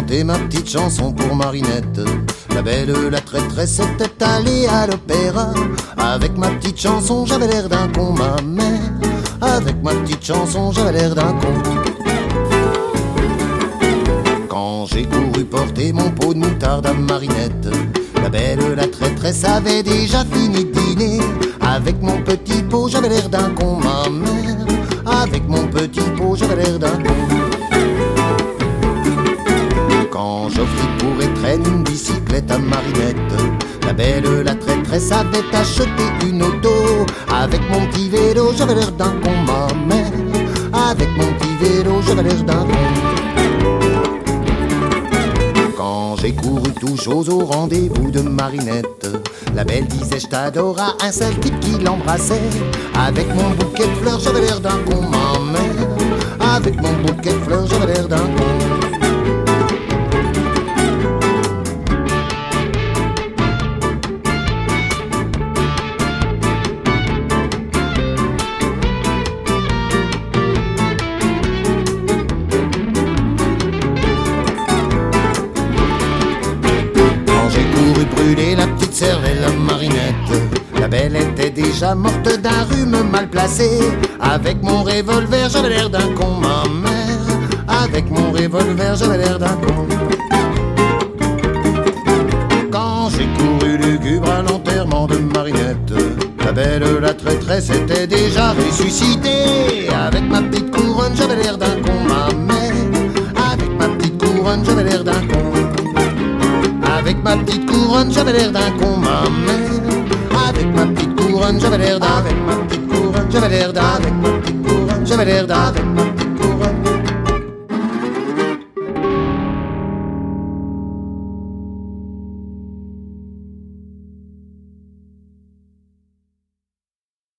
chanter ma petite chanson pour Marinette. La belle, la traîtresse était allée à l'opéra. Avec ma petite chanson, j'avais l'air d'un con, ma mère. Avec ma petite chanson, j'avais l'air d'un con. Quand j'ai couru porter mon pot de moutarde à Marinette, la belle, la traîtresse avait déjà fini de dîner. Avec mon petit pot, j'avais l'air d'un con, ma mère. Avec mon petit pot, j'avais l'air d'un con. Quand j'offris pour étreindre une bicyclette à Marinette, la belle, la traîtresse avait acheté une auto. Avec mon petit vélo, j'avais l'air d'un con, ma mère. Avec mon petit vélo, j'avais l'air d'un con. Quand j'ai couru tout chose au rendez-vous de Marinette, la belle disait je t'adore à un seul type qui l'embrassait. Avec mon bouquet de fleurs, j'avais l'air d'un con, ma mère. Avec mon bouquet de fleurs, j'avais l'air d'un con. Brûler la petite cervelle à Marinette, la belle était déjà morte d'un rhume mal placé. Avec mon revolver, j'avais l'air d'un con, ma mère. Avec mon revolver, j'avais l'air d'un con. Quand j'ai couru lugubre à l'enterrement de Marinette, la belle, la traîtresse était déjà ressuscitée. Avec ma petite couronne, j'avais l'air d'un con, ma mère. Avec ma petite couronne, j'avais l'air d'un con. Avec ma petite couronne, j'avais l'air d'un con, ma mère. Avec ma petite couronne, j'avais l'air d'un. Avec ma petite couronne, j'avais l'air d'un. Avec ma petite couronne, j'avais l'air d'un.